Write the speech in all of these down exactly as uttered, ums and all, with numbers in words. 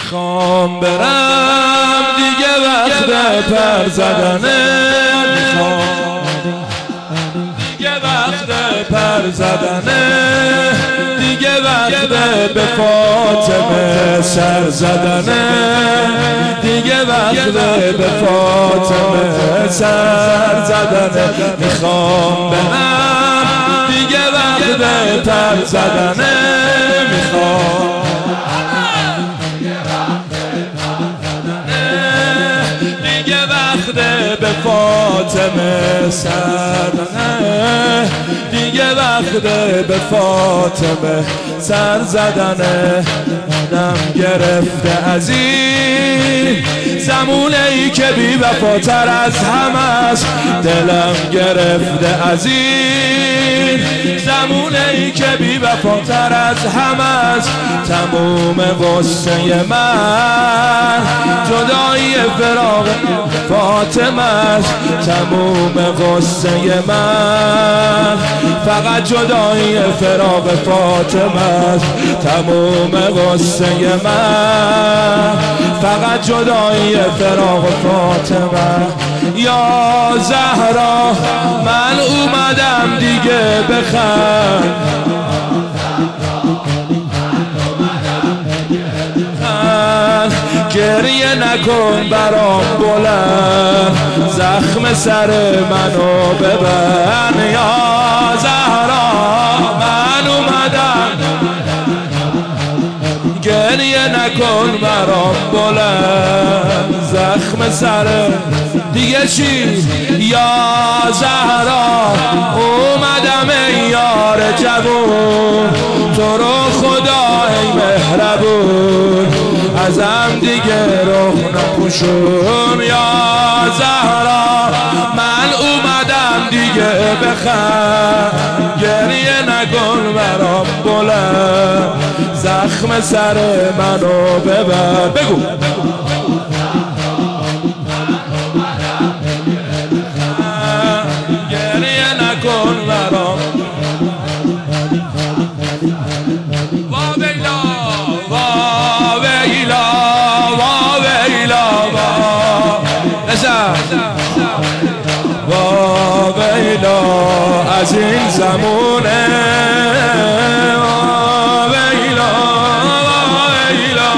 میخوام برم دیگه وقت پر زدنه، میخوام دیگه وقت پر زدنه، دیگه وقت به فاطمه سر زدنه، دیگه وقت به فاطمه سر زدنه. میخوام برم دیگه وقت پر زدنه، میخوام به فاطمه سر زدنه، دیگه وقت به فاطمه سر زدنه. دم گرفته از این زمونه ای که بی وفاتر از همه است، دلم گرفته از این زمونه ای که بی وفاتر از همه است. تموم غصه من جدایی فراق فاطمه است، تموم غصه من فقط جدایی فراق فاطمه است، تموم غصه من فقط جدایی فراق فاطمه. یا زهرا من اومدم دیگه بخند، گریه نکن برام بلند، زخم سر منو ببن. یا زهرا من اومدم گریه نکن برام بلند، زخم سر دیگه چی؟ یا زهرا اومدم ای یار جوون، تو رو خدا ای مهربون ازم دیگه رخ نپوشون. یا زهرا من اومدم دیگه بخند، گریه نکن برام بلند، زخم سر منو ببر. بگو گریه نکن برام. واویلا واویلا واویلا واویلا از این زمونه، واویلا واویلا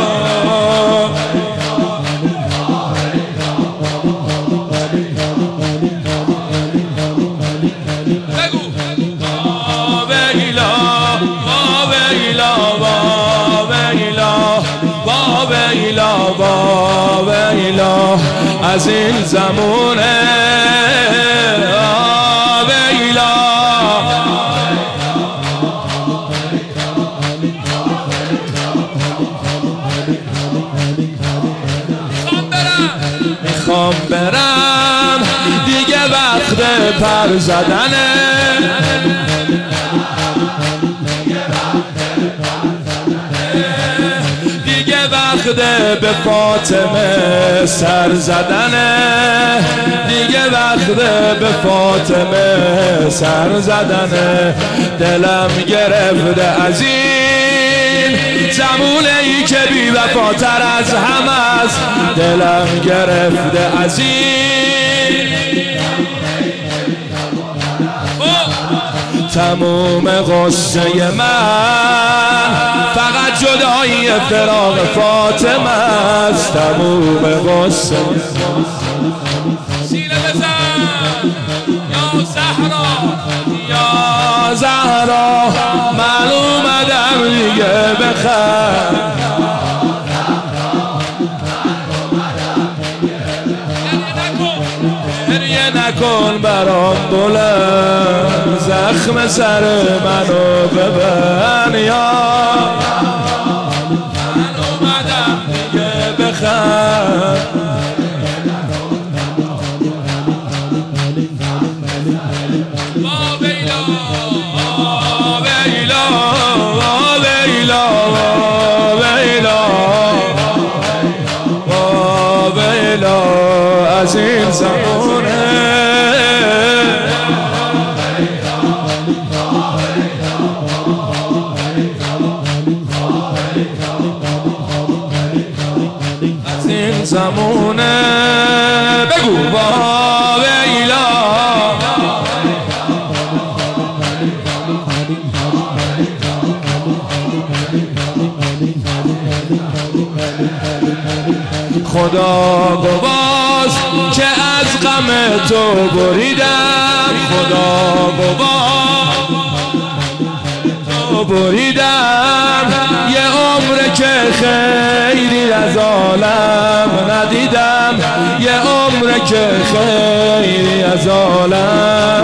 بگو واویلا واویلا واویلا واویلا واویلا از این زمونه، واویلا میخوام برم دیگه وقت پر زدنه، دیگه وقت به فاطمه سر زدنه، دیگه وقت به فاطمه سر زدنه. دلم گرفته از این زمونه ای که بی وفاتر از همه است، دلم گرفته از این تموم غصه من فقط جدایی فراق فاطمه است، تموم غصه. سینه بزن یا زهرا، یا زهرا من اومدم دیگه بخند، گریه نکن برام بلند، زخم سر منو ببن. یا من اومدم دیگه بخند، واویلا واویلا واویلا واویلا واویلا از این زمونه، خدا گواست که از غم تو بریدم، خدا گواست تو بریدم، یه عمر که خیری از عالم ندیدم، یه عمر که خیری از عالم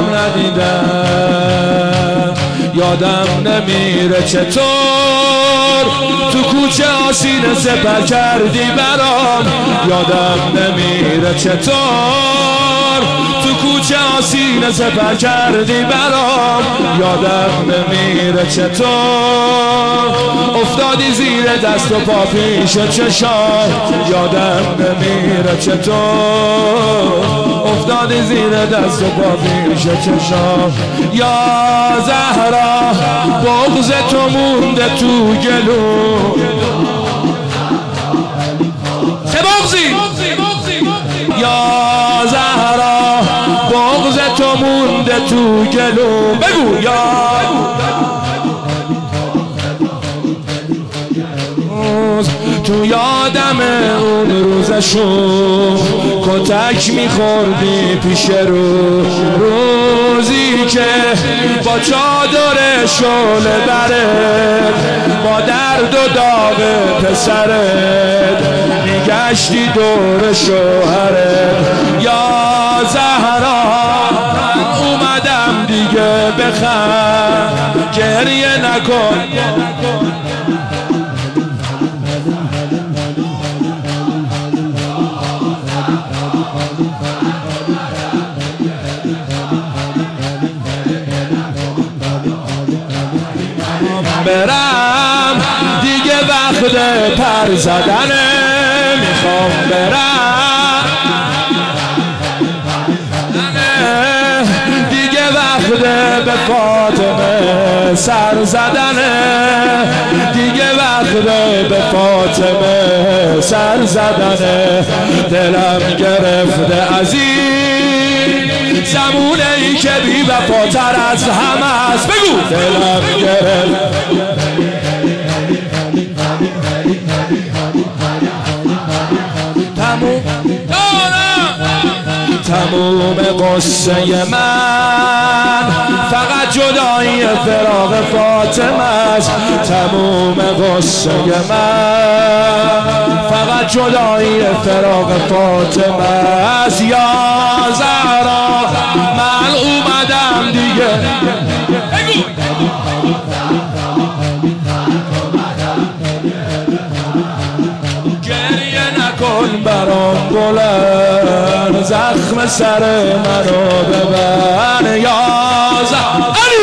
ندیدم. یادم نمیره چطور تو کوچه آسینه سپر کردی برام، یادم نمیره چطور تو کوچه آسینه سپر کردی برام، یادم نمیره چطور افتادی زیر دست و پا پیش چشام، یادم نمیره چطور افتادی زیر دست و پا پیش چشام. یا زهرا بغض تو مونده تو گلو، چه بغضی؟ یا زهرا بغض تو مونده تو گلو، بگو یا تو یادم اون روزشون کتک میخوردی پیش رو، روزی که با چادر شعله برت با درد و داغ پسرت میگشتی دور شوهرت. یا زهرا اومدم دیگه بخند گریه نکن، برم دیگه وقت پر زدنه، میخوام برم دیگه وقت به فاطمه سر زدنه، دیگه وقت به فاطمه سر زدنه. دلم گرفته از این زمونه ای که بی وفاتر از همه است، بگو دلم گرفت تموم تموم قصه من فقط جدایی فراق فاطمه است، تموم قصه من فقط جدایی فراق فاطمه است. یا زهرا من اومدم دیگه، گریه نکن برام بلند، زخم سر منو ببر. یا زهرا